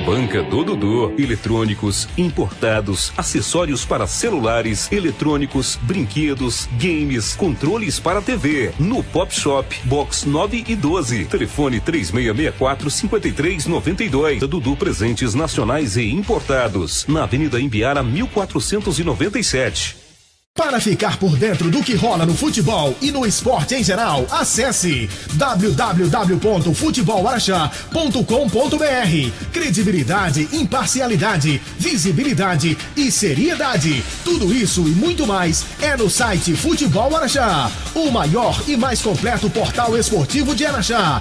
Banca do Dudu. Eletrônicos, importados, acessórios para celulares, eletrônicos, brinquedos, games, controles para TV. No Pop Shop, box 9 e 12. Telefone 3664-5392. Dudu Presentes Nacionais e Importados. Na Avenida Imbiara, 1497. Para ficar por dentro do que rola no futebol e no esporte em geral, acesse www.futebolaraxá.com.br. Credibilidade, imparcialidade, visibilidade e seriedade. Tudo isso e muito mais é no site Futebol Araxá, o maior e mais completo portal esportivo de Araxá.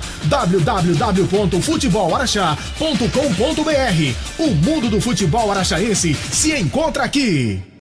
www.futebolaraxá.com.br. O mundo do futebol araxaense se encontra aqui.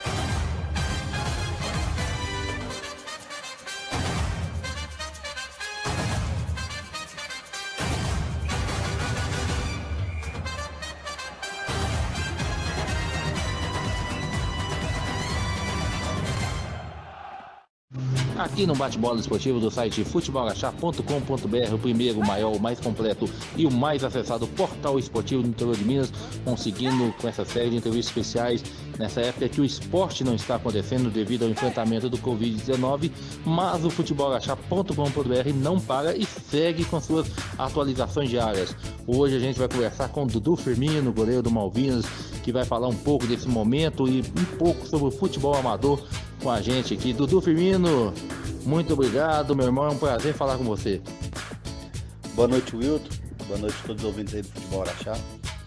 Aqui no bate-bola esportivo do site futebolaraxá.com.br, o primeiro, o maior, o mais completo e o mais acessado portal esportivo do interior de Minas, conseguindo com essa série de entrevistas especiais nessa época que o esporte não está acontecendo devido ao enfrentamento do Covid-19, mas o futebolaraxá.com.br não para e segue com suas atualizações diárias. Hoje a gente vai conversar com o Dudu Firmino, goleiro do Malvinas, que vai falar um pouco desse momento e um pouco sobre o futebol amador com a gente aqui. Dudu Firmino, muito obrigado, meu irmão, é um prazer falar com você. Boa noite, Wilton. Boa noite a todos os ouvintes aí do Futebol Araxá.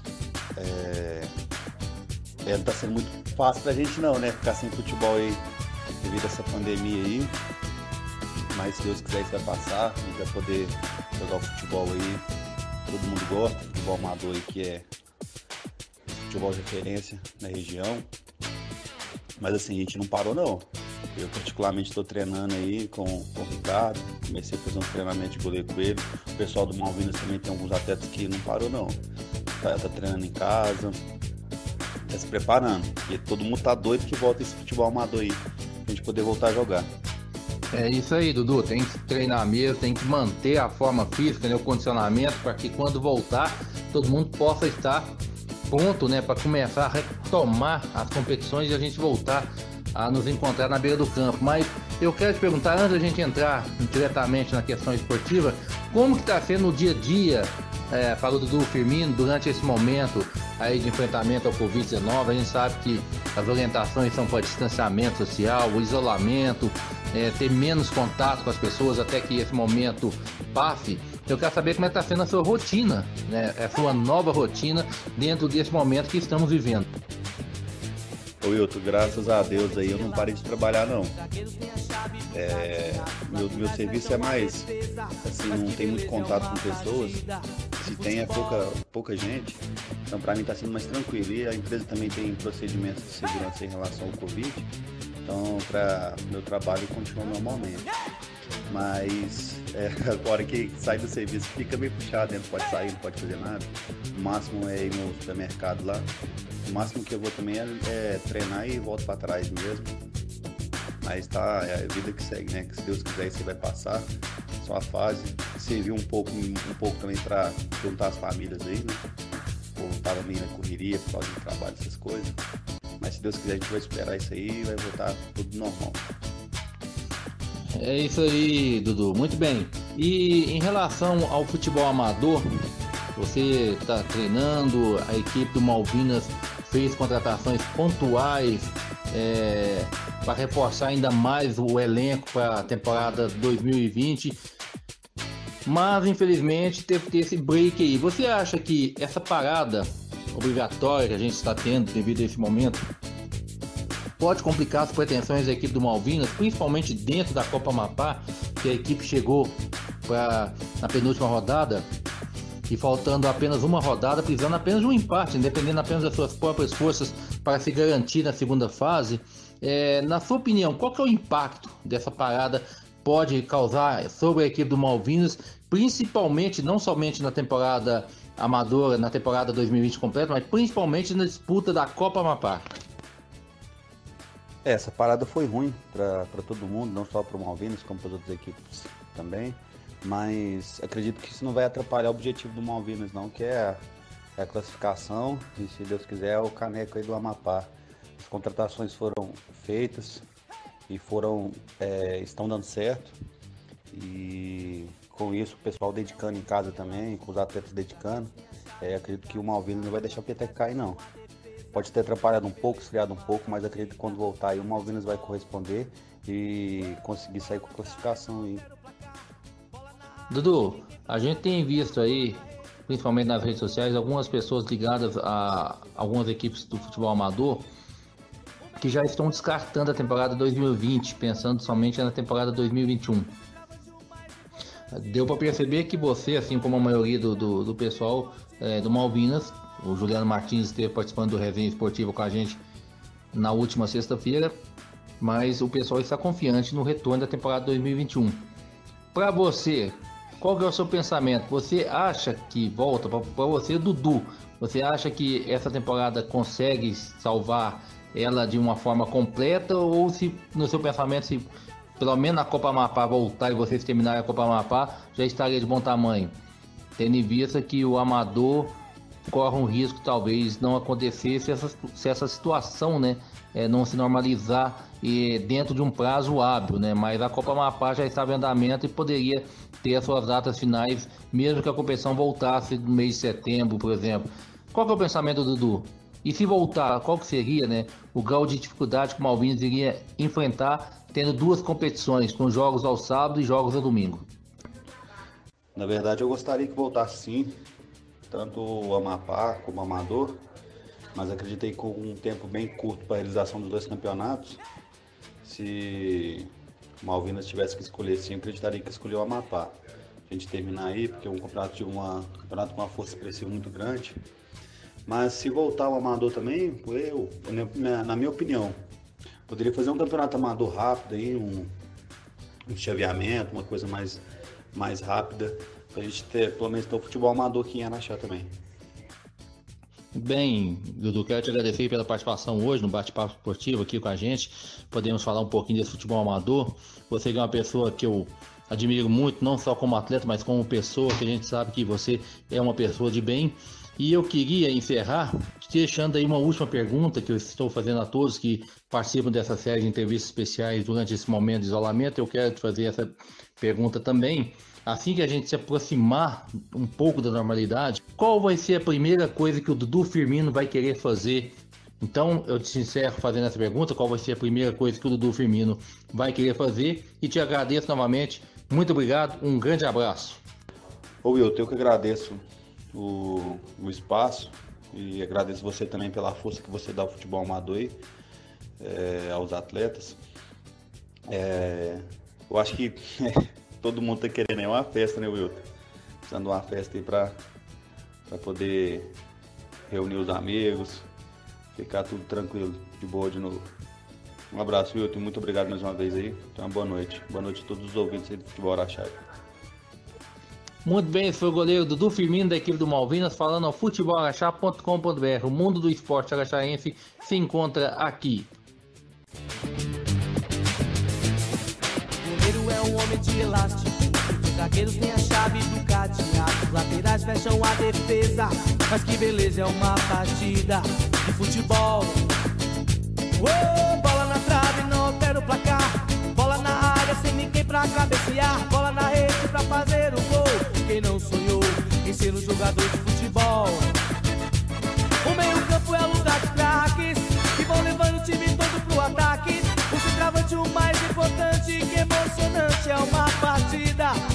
Não tá sendo muito fácil pra gente não, né? Ficar sem futebol aí devido a essa pandemia aí. Mas se Deus quiser isso vai passar, a gente vai poder jogar o futebol aí. Todo mundo gosta, futebol amador aí que é futebol de referência na região. Mas assim, a gente não parou não. Eu particularmente estou treinando aí com o Ricardo, comecei a fazer um treinamento de goleiro com ele. O pessoal do Malvinas também tem alguns atletas que não parou não. Tá treinando em casa, tá se preparando. E todo mundo tá doido que volta esse futebol amador aí, pra gente poder voltar a jogar. É isso aí, Dudu, tem que treinar mesmo, tem que manter a forma física, né, o condicionamento, para que quando voltar, todo mundo possa estar pronto, né, para começar a retomar as competições e a gente voltar a nos encontrar na beira do campo. Mas eu quero te perguntar, antes da gente entrar diretamente na questão esportiva, como que está sendo o dia a dia para o Dudu Firmino durante esse momento aí de enfrentamento ao Covid-19? A gente sabe que as orientações são para distanciamento social, o isolamento, ter menos contato com as pessoas até que esse momento passe. Eu quero saber como é que está sendo a sua rotina, né? A sua nova rotina dentro desse momento que estamos vivendo. Ô Wilton, graças a Deus aí eu não parei de trabalhar não. Meu serviço é mais, assim, não tem muito contato com pessoas. Se tem é pouca gente. Então para mim está sendo mais tranquilo. E a empresa também tem procedimentos de segurança em relação ao Covid. Então para meu trabalho continua normalmente. Mas a hora que sai do serviço fica meio puxado, né? Não pode sair, não pode fazer nada. O máximo é ir no supermercado lá. O máximo que eu vou também é treinar e volto para trás mesmo. Mas tá, é a vida que segue, né? Que se Deus quiser isso vai passar. Só a fase. Serviu um pouco também para juntar as famílias aí, né? O povo tava meio na correria por causa do trabalho, essas coisas. Mas se Deus quiser a gente vai esperar isso aí e vai voltar tudo normal. É isso aí, Dudu, muito bem. E em relação ao futebol amador, você está treinando, a equipe do Malvinas fez contratações pontuais para reforçar ainda mais o elenco para a temporada 2020, mas infelizmente teve que ter esse break aí. Você acha que essa parada obrigatória que a gente está tendo devido a esse momento pode complicar as pretensões da equipe do Malvinas, principalmente dentro da Copa Amapá, que a equipe chegou na penúltima rodada e faltando apenas uma rodada, precisando apenas de um empate, dependendo apenas das suas próprias forças para se garantir na segunda fase. Na sua opinião, qual que é o impacto dessa parada pode causar sobre a equipe do Malvinas, principalmente, não somente na temporada amadora, na temporada 2020 completa, mas principalmente na disputa da Copa Amapá? Essa parada foi ruim para todo mundo, não só para o Malvinas, como para as outras equipes também. Mas acredito que isso não vai atrapalhar o objetivo do Malvinas, não, que é é a classificação e, se Deus quiser, é o caneco aí do Amapá. As contratações foram feitas e estão dando certo. E com isso, o pessoal dedicando em casa também, com os atletas dedicando, acredito que o Malvinas não vai deixar o Peteca cair, não. Pode ter atrapalhado um pouco, esfriado um pouco, mas acredito que quando voltar aí o Malvinas vai corresponder e conseguir sair com a classificação aí. Dudu, a gente tem visto aí, principalmente nas redes sociais, algumas pessoas ligadas a algumas equipes do futebol amador que já estão descartando a temporada 2020, pensando somente na temporada 2021. Deu para perceber que você, assim como a maioria do pessoal do Malvinas, o Juliano Martins esteve participando do Resenha Esportiva com a gente na última sexta-feira, mas o pessoal está confiante no retorno da temporada 2021. Para você, qual que é o seu pensamento? Você acha que volta? Para você, Dudu, você acha que essa temporada consegue salvar ela de uma forma completa, ou se no seu pensamento, se pelo menos a Copa Amapá voltar e vocês terminarem a Copa Amapá, já estaria de bom tamanho, tendo em vista que o amador corre um risco talvez não acontecer se essa situação, né, não se normalizar dentro de um prazo hábil, né? Mas a Copa Amapá já estava em andamento e poderia ter as suas datas finais, mesmo que a competição voltasse no mês de setembro, por exemplo. Qual que é o pensamento do Dudu? E se voltar, qual que seria, né, o grau de dificuldade que o Malvinas iria enfrentar tendo duas competições, com jogos ao sábado e jogos ao domingo? Na verdade, eu gostaria que voltasse sim, tanto o Amapá como o Amador, mas acreditei que com um tempo bem curto para a realização dos dois campeonatos, se o Malvinas tivesse que escolher sim, eu acreditaria que escolheu o Amapá. A gente terminar aí, porque é um campeonato com uma força expressiva muito grande. Mas se voltar o Amador também, na minha opinião, poderia fazer um campeonato amador rápido aí, um chaveamento, uma coisa mais rápida, pra gente ter, pelo menos, o futebol amador aqui em Araxá também. Bem, Dudu, quero te agradecer pela participação hoje no Bate-Papo Esportivo aqui com a gente. Podemos falar um pouquinho desse futebol amador. Você é uma pessoa que eu admiro muito, não só como atleta, mas como pessoa, que a gente sabe que você é uma pessoa de bem. E eu queria encerrar deixando aí uma última pergunta que eu estou fazendo a todos que participam dessa série de entrevistas especiais durante esse momento de isolamento. Eu quero te fazer essa pergunta também. Assim que a gente se aproximar um pouco da normalidade, qual vai ser a primeira coisa que o Dudu Firmino vai querer fazer? Então, eu te encerro fazendo essa pergunta, qual vai ser a primeira coisa que o Dudu Firmino vai querer fazer? E te agradeço novamente. Muito obrigado, um grande abraço. Ô Wilton, eu que agradeço o espaço e agradeço você também pela força que você dá ao futebol amador aí, aos atletas. Eu acho que todo mundo tá querendo uma festa, né, Wilton? Precisando de uma festa aí pra poder reunir os amigos, ficar tudo tranquilo, de boa de novo. Um abraço, Wilton, muito obrigado mais uma vez aí. Então, uma boa noite. Boa noite a todos os ouvintes aí do Futebol Araxá. Muito bem, esse foi o goleiro Dudu Firmino da equipe do Malvinas falando ao futebolaraxá.com.br. O mundo do esporte araxaense se encontra aqui. O goleiro é um homem de elástico, os zagueiros têm a chave do cadeado, os laterais fecham a defesa, mas que beleza, é uma partida de futebol. Bola na trave, não altera o placar, bola na área sem ninguém pra cabecear, bola na rede pra fazer o gol. Quem não sonhou em ser um jogador de futebol? O meio-campo é a luta de craques que vão levando o time todo pro ataque. O centroavante, o mais importante, que emocionante, é uma partida